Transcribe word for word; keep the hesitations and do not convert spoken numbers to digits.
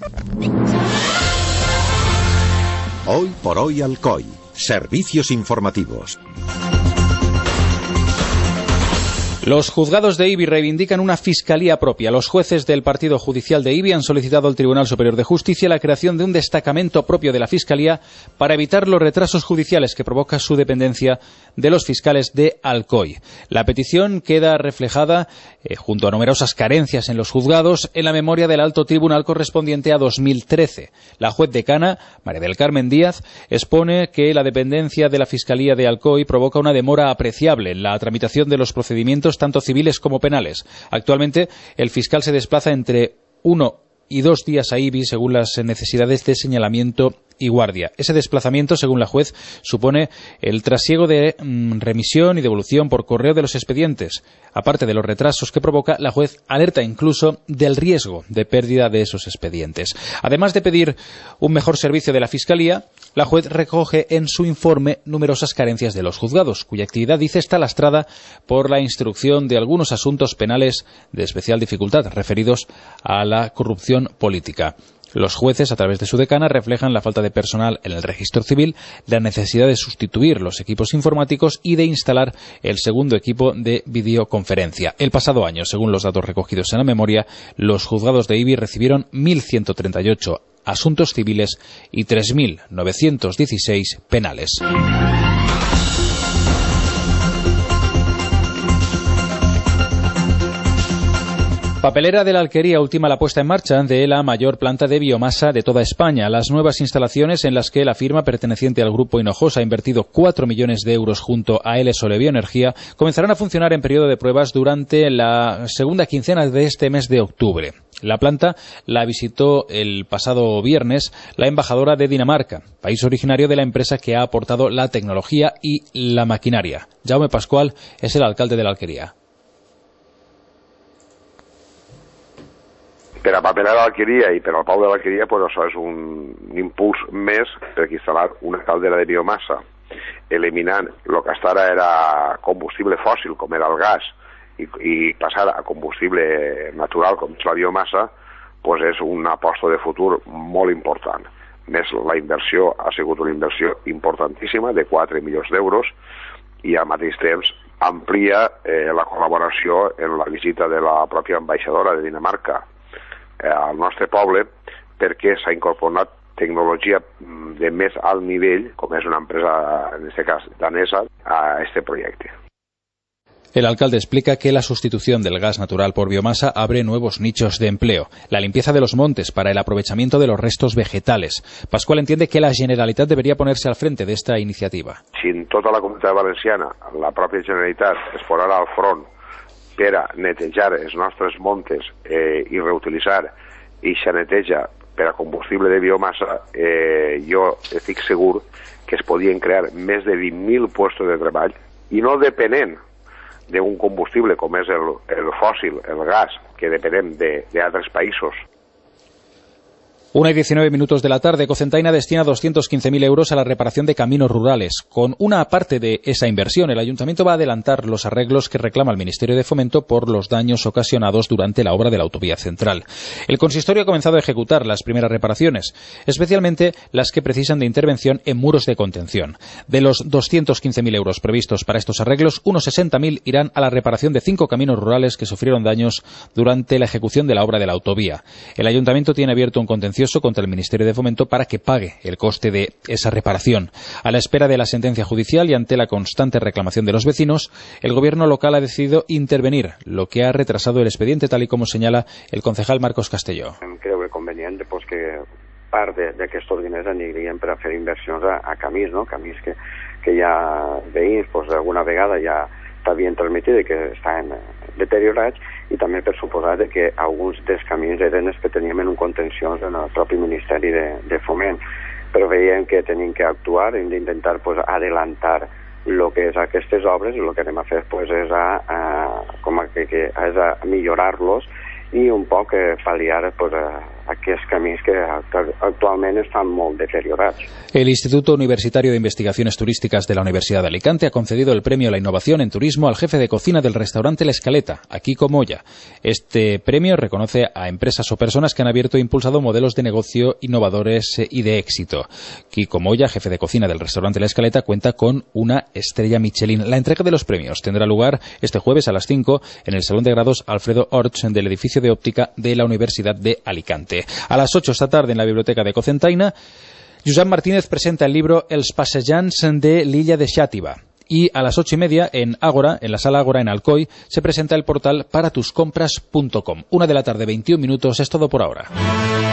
Hoy por hoy Alcoy. Servicios informativos. Los juzgados de Ibi reivindican una fiscalía propia. Los jueces del partido judicial de Ibi han solicitado al Tribunal Superior de Justicia la creación de un destacamento propio de la fiscalía para evitar los retrasos judiciales que provoca su dependencia de los fiscales de Alcoy. La petición queda reflejada, eh, junto a numerosas carencias en los juzgados, en la memoria del Alto Tribunal correspondiente a dos mil trece. La juez decana, María del Carmen Díaz, expone que la dependencia de la Fiscalía de Alcoy provoca una demora apreciable en la tramitación de los procedimientos tanto civiles como penales. Actualmente, el fiscal se desplaza entre uno y dos días a Ibi según las necesidades de señalamiento y guardia. Ese desplazamiento, según la juez, supone el trasiego de mm, remisión y devolución por correo de los expedientes. Aparte de los retrasos que provoca, la juez alerta incluso del riesgo de pérdida de esos expedientes. Además de pedir un mejor servicio de la Fiscalía, la juez recoge en su informe numerosas carencias de los juzgados, cuya actividad, dice, está lastrada por la instrucción de algunos asuntos penales de especial dificultad referidos a la corrupción política. Los jueces, a través de su decana, reflejan la falta de personal en el registro civil, la necesidad de sustituir los equipos informáticos y de instalar el segundo equipo de videoconferencia. El pasado año, según los datos recogidos en la memoria, los juzgados de Ibi recibieron mil ciento treinta y ocho asuntos civiles y tres mil novecientos dieciséis penales. Papelera de la Alquería ultima la puesta en marcha de la mayor planta de biomasa de toda España. Las nuevas instalaciones, en las que la firma perteneciente al Grupo Hinojosa ha invertido cuatro millones de euros junto a L S Bioenergía, comenzarán a funcionar en periodo de pruebas durante la segunda quincena de este mes de octubre. La planta la visitó el pasado viernes la embajadora de Dinamarca, país originario de la empresa que ha aportado la tecnología y la maquinaria. Jaume Pascual es el alcalde de la Alquería. Per a Papelera de l'Alqueria i per al Pau de l'Alqueria, pues, això és un impuls més per instal·lar una caldera de biomassa, eliminant el que hasta ara era combustible fòssil, com era el gas, i, i passar a combustible natural, com és la biomassa, pues és una aposta de futur molt important. Més la inversió ha sigut una inversió importantíssima, de quatre milions d'euros, i al mateix temps amplia eh, la col·laboració en la visita de la pròpia ambaixadora de Dinamarca al nostre poble, perquè s'ha incorporat tecnologia de més alt nivell, com és una empresa, en este cas danesa, a este proyecto. El alcalde explica que la sustitución del gas natural por biomasa abre nuevos nichos de empleo. La limpieza de los montes para el aprovechamiento de los restos vegetales. Pascual entiende que la Generalitat debería ponerse al frente de esta iniciativa. Si en tota la Comunitat Valenciana la pròpia Generalitat es posarà al front per a netejar els nostres montes eh, i reutilitzar eixa neteja per a combustible de biomassa, eh, jo estic segur que es podien crear més de vint mil puestos de treball, i no depenent d'un combustible com és el, el fòssil, el gas, que depenem d'altres països. Una y diecinueve minutos de la tarde, Cocentaina destina doscientos quince mil euros a la reparación de caminos rurales. Con una parte de esa inversión, el Ayuntamiento va a adelantar los arreglos que reclama el Ministerio de Fomento por los daños ocasionados durante la obra de la autovía central. El consistorio ha comenzado a ejecutar las primeras reparaciones, especialmente las que precisan de intervención en muros de contención. De los doscientos quince mil euros previstos para estos arreglos, unos sesenta mil irán a la reparación de cinco caminos rurales que sufrieron daños durante la ejecución de la obra de la autovía. El Ayuntamiento tiene abierto un contencioso contra el Ministerio de Fomento para que pague el coste de esa reparación. A la espera de la sentencia judicial y ante la constante reclamación de los vecinos, el gobierno local ha decidido intervenir, lo que ha retrasado el expediente, tal y como señala el concejal Marcos Castelló. Creo que convenient pues, que part d'aquests diners anirien per a fer inversions a, a camins, no? Camins que, que ja veïns pues, alguna vegada ja t'havien transmitit que estan deteriorats, i també per suposar que alguns dels camins eren els que teníem en un contenció en el propi Ministeri de, de Foment, però veiem que tenim que actuar, hem d'intentar pues, adelantar el que és aquestes obres, i el que anem a fer pues, és, a, a, com a, que, que, és a millorar-los i un poc eh, pal·liar pues, a, aquests camins que actualment estan molt deteriorats. El Instituto Universitario de Investigaciones Turísticas de la Universidad de Alicante ha concedido el premio a la innovación en turismo al jefe de cocina del restaurante La Escaleta, a Kiko Moya. Este premio reconoce a empresas o personas que han abierto e impulsado modelos de negocio innovadores y de éxito. Kiko Moya, jefe de cocina del restaurante La Escaleta, cuenta con una estrella Michelin. La entrega de los premios tendrá lugar este jueves a las cinco en el Salón de Grados Alfredo Orts del edificio de óptica de la Universidad de Alicante. A las ocho esta tarde en la biblioteca de Cocentaina, Josep Martínez presenta el libro Els passejants de l'illa de Xàtiva. Y a las ocho y media en Ágora, en la sala Ágora en Alcoy, se presenta el portal para tus compras punto com. Una de la tarde, veintiún minutos, es todo por ahora.